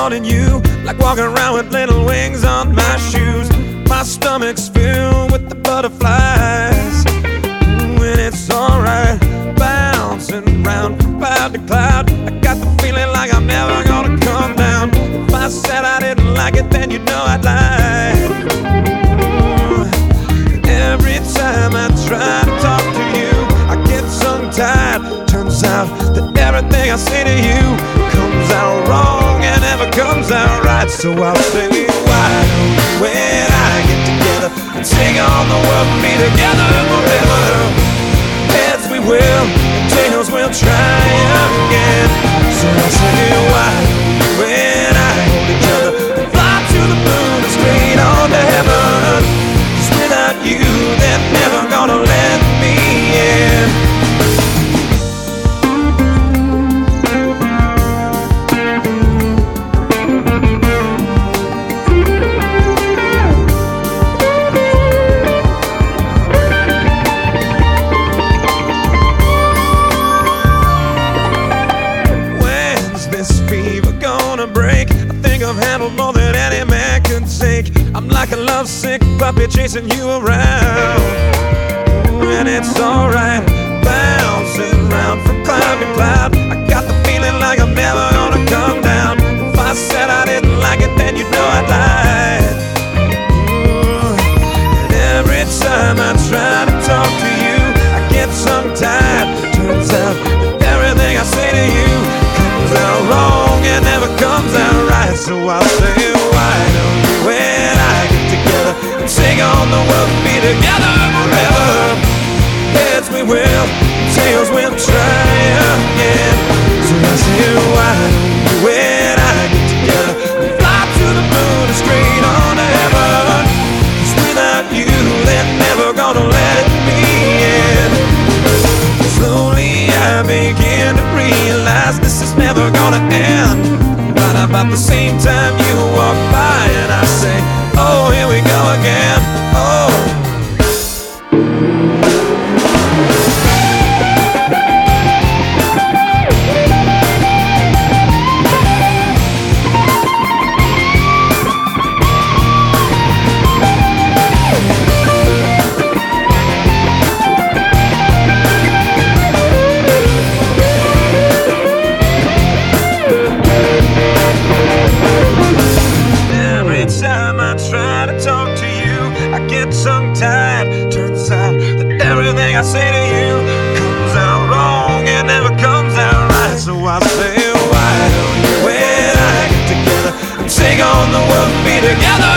wanting you, like walking around with little wings on my shoes. My stomach's filled with the butterflies. When it's alright, bouncing round from cloud to cloud. I got the feeling like I'm never gonna come down. If I said I didn't like it, then you know I'd lie. Every time I try to talk to you, I get tongue-tied. Turns out that everything I say to you comes out wrong and never comes out right. So I'll say, why don't we, when I get together, and sing on the world and be together forever? Heads we will, and tails we'll try again. So I'll say, why don't we, when I hold each other, and fly to the moon and straight on to heaven? 'Cause without you, they're never gonna let me in. I've handled more than any man can take. I'm like a lovesick puppy chasing you around. And it's alright, bouncing round from cloud to cloud. I got the feeling like I'm never gonna come down. If I said I didn't like it, then you know I'd lie. And every time I try to talk to you, I get tongue-tied. Turns out that everything I say to you comes out wrong and never comes out right. So I'll say, why don't you, when I get together, and sing on the world and be together forever? Heads we will, tails we'll try again. So I'll say, why don't you, when I get together, and fly to the moon and straight on to heaven? 'Cause without you, they're never gonna let me in. Slowly I begin to realize this is never gonna end. Right about the same time you walk by and I say, oh, here we go again. Oh. Tongue-tied. Turns out that everything I say to you comes out wrong and never comes out right. So I say, why don't you, when I get together, and take on the world and be together